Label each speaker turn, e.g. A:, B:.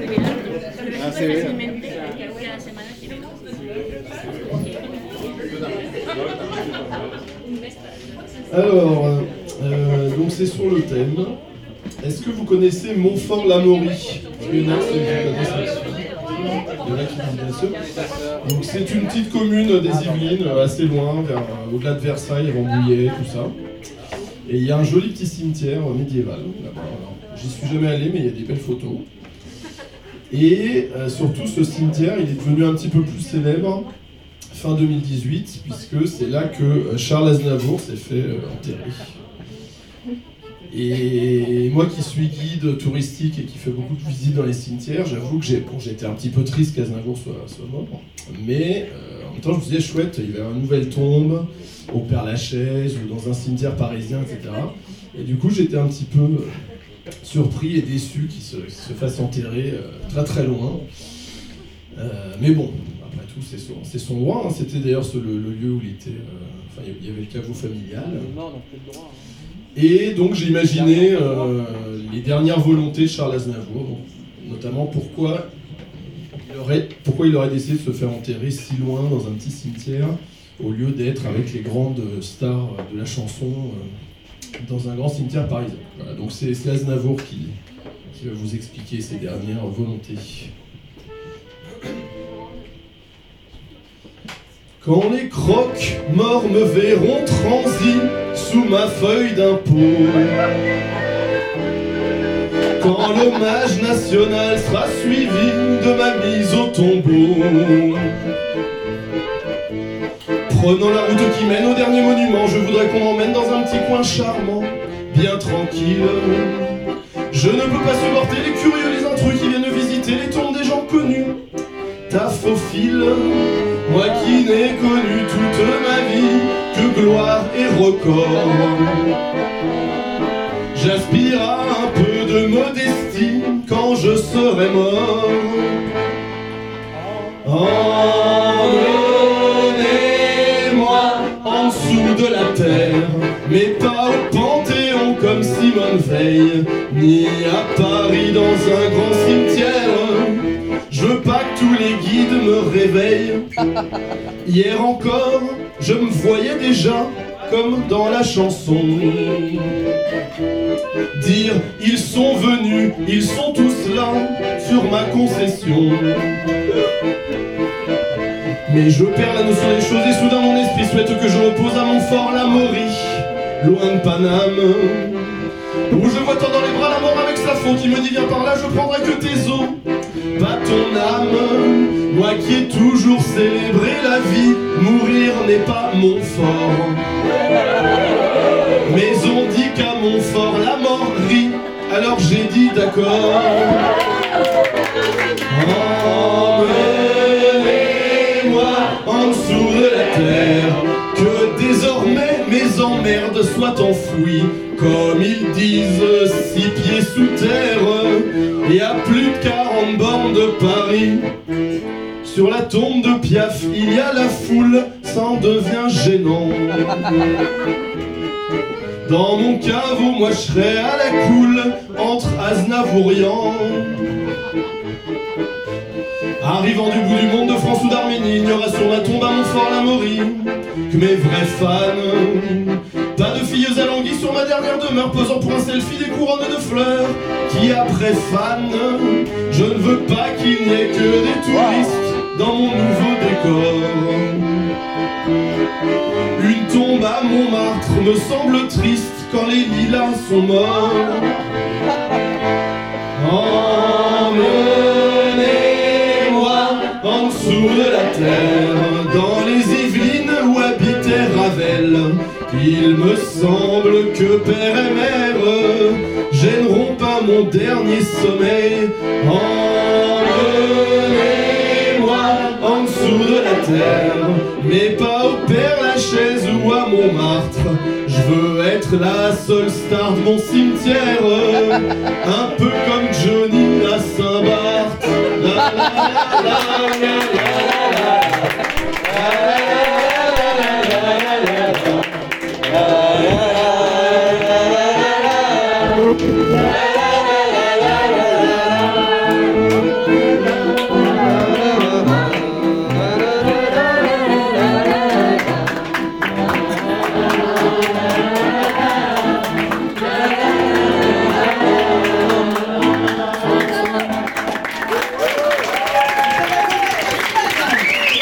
A: Alors, donc c'est sur le thème. Est-ce que vous connaissez Montfort-l'Amaury? Il y en a qui disent ça. Donc c'est une petite commune des Yvelines, assez loin, au-delà de Versailles, Rambouillet, tout ça. Et il y a un joli petit cimetière médiéval là-bas. J'y suis jamais allé, mais il y a des belles photos. Et surtout, ce cimetière, il est devenu un petit peu plus célèbre fin 2018, puisque c'est là que Charles Aznavour s'est fait enterrer. Et moi qui suis guide touristique et qui fait beaucoup de visites dans les cimetières, j'avoue que j'étais un petit peu triste qu'Aznavour soit mort. Mais en même temps, je me disais, chouette, il y avait une nouvelle tombe au Père-Lachaise ou dans un cimetière parisien, etc. Et du coup, j'étais un petit peu surpris et déçu qu'il se fasse enterrer très très loin. Mais bon, après tout, c'est son droit. Hein. C'était d'ailleurs le lieu où il était. Il y avait le caveau familial.
B: Non, on n'a plus le droit.
A: Et donc j'ai imaginé les dernières volontés de Charles Aznavour, notamment pourquoi il aurait décidé de se faire enterrer si loin dans un petit cimetière, au lieu d'être avec les grandes stars de la chanson dans un grand cimetière parisien. Voilà, donc c'est Aznavour qui va vous expliquer ses dernières volontés. Quand les croque-morts me verront transi sous ma feuille d'impôt, quand l'hommage national sera suivi de ma mise au tombeau, prenant la route qui mène au dernier monument, je voudrais qu'on m'emmène dans un petit coin charmant, bien tranquille. Je ne peux pas supporter les curieux, les intrus qui viennent visiter les tombes des gens connus. Taphophile, moi qui n'ai connu toute ma vie que gloire et record, j'aspire à un peu de modestie quand je serai mort. Emmenez-moi en dessous de la terre, mais pas au Panthéon comme Simone Veil, ni à Paris dans un grand cimetière. Je veux pas que tous les guides me réveillent. Hier encore, je me voyais déjà comme dans la chanson, dire ils sont venus, ils sont tous là sur ma concession. Mais je perds la notion des choses et soudain mon esprit souhaite que je repose à Montfort-l'Amaury, loin de Paname, où je vois tant dans les bras la mort avec sa faute qui me dit viens par là, je prendrai que tes os, pas ton âme. Moi qui ai toujours célébré la vie, mourir n'est pas mon fort. Mais on dit qu'à Montfort la mort rit, alors j'ai dit d'accord. Emmenez-moi en dessous de la terre, que désormais mes emmerdes soient enfouies, comme ils disent, 6 pieds sous terre, et à plus de 40 bornes de Paris. Sur la tombe de Piaf, il y a la foule, ça en devient gênant. Dans mon caveau, moi je serai à la cool, entre Aznavourians. Arrivant du bout du monde, de France ou d'Arménie, il n'y aura sur ma tombe à Montfort-l'Amaury que mes vrais fans. Pas de filles alanguies sur ma dernière demeure, posant pour un selfie des couronnes de fleurs. Qui après fan, je ne veux pas qu'il n'y ait que des touristes dans mon nouveau décor. Une tombe à Montmartre me semble triste quand les lilas sont morts. Emmenez-moi en dessous de la terre, dans les Yvelines où habitait Ravel. Il me semble que père et mère gêneront pas mon dernier sommeil. Emmenez-moi en dessous de la terre, mais pas au Père-Lachaise ou à Montmartre. Je veux être la seule star de mon cimetière, un peu comme Johnny à Saint-Barth. La la la la la la.